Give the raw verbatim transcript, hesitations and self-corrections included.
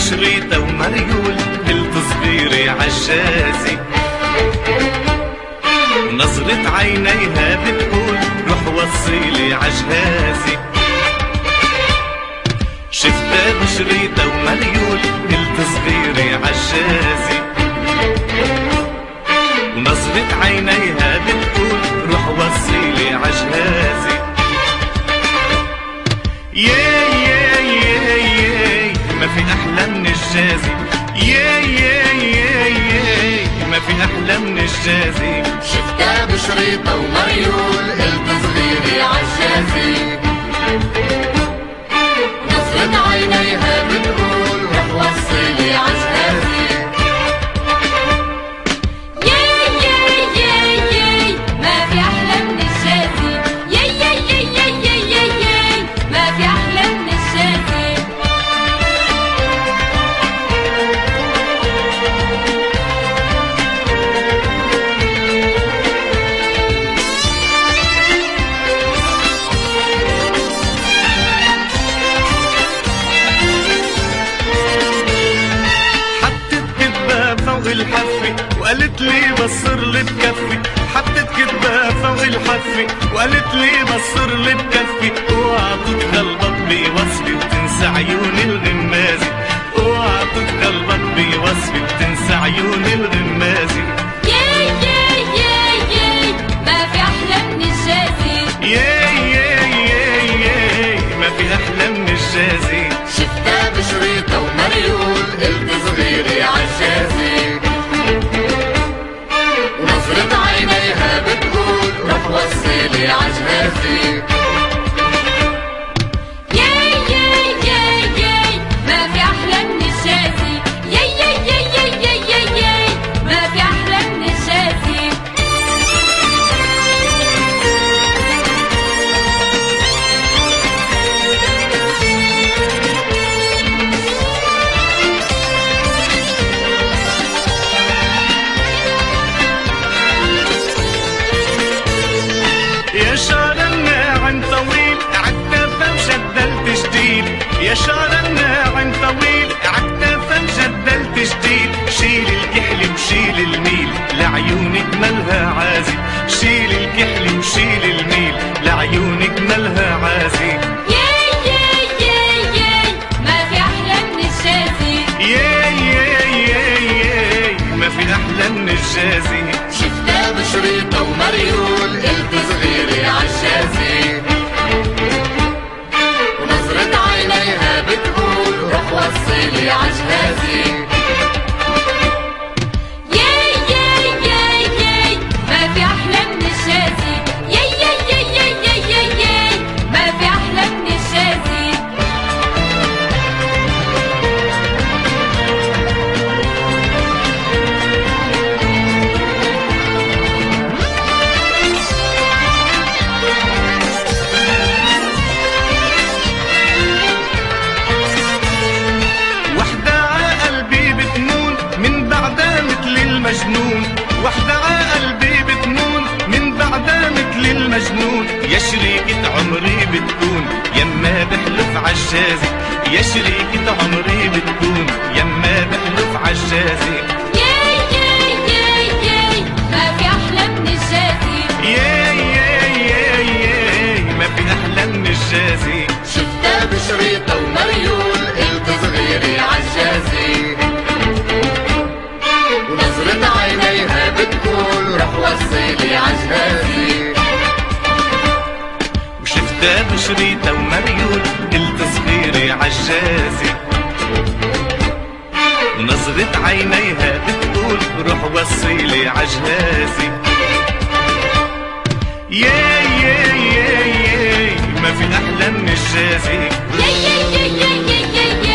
بشريطة ومريول قلت صغيرة عجازي، نظرة عينيها بتقول روح وصيلي عجهازي. شفتها بشريطة ومريول قلت صغيرة عجازي، ونظرة عينيها بتقول روح وصيلي عجهازي. يا يا يا يا ما في أحلى من الجازي، يا يا يا يا ما في أحلى من الجازي. شفتها بشريطة ومريول قلت صغيرة عجازي، نظرة عينيها بتقول روح وصيلي عجهازي. ياي ياي ياي ياي ما في أحلى من الجازي، ياي ياي ياي ياي ياي ياي ما في أحلى من الجازي. الحفة وقالت لي بصر لي بكفي، حطت كدبة فوق الحفة وقالت لي بصر لي بكفي. اوعى تتغلبط بوصفي وتنسى عيون الغمازي، اوعى تتغلبط بوصفي وتنسى عيون الغمازي. ياي ياي ياي ياي ما في أحلى من الجازي، ياي ياي ياي ياي ما في أحلى من الجازي. شفتها بشريطة ومريول قلت صغيرة عجازي، نظرة عينيها بتقول روح وصيلي عجهازي. ياي ياي ياي ياي ما في أحلى من الجازي، ياي ياي ياي ياي ياي ياي ياي ما في أحلى من الجازي. يا شعر الناعم طويل عكتافة مجدلت جديد، يا شعر الناعم طويل عكتافة مجدلت جديد. شيل الكحل وشيل الميل لعيونك ملها عازي، شيل الكحل وشيل الميل لعيونك ملها عازي. ياي ياي ياي ياي ما في أحلى من الجازي، ياي ياي ياي ياي ما في أحلى من الجازي. شفتها بشريطة ومريول قلت صغيرة عجازي، ونظرة عينيها بتقول روح وصيلي عجهازي. ياي ياي ياي ياي ما في أحلى من الجازي، ياي ياي ياي ياي ياي ياي ياي ما في أحلى من الجازي. مجنون وحدة عقلبي بتنون من بعدها مثل المجنون. يا شريكة عمري بتكون يما بحلف عجازي، يا شريكة عمري بتكون يما بحلف عجازي. ياي ياي ياي ياي ما في أحلى من الجازي، ياي ياي ياي ياي ما في أحلى من الجازي. شفتها بشريطة ومريول قلت صغيرة عجازي، ونظرة عينيها بتقول روح وصيلي عجهازي. وشفتها بشريطة ومريول قلت صغيرة عجازي، ونظرة عينيها بتقول روح وصيلي عجهازي. ياي ياي ياي ياي ما في أحلى من الجازي، ياي ياي ياي ياي ياي ياي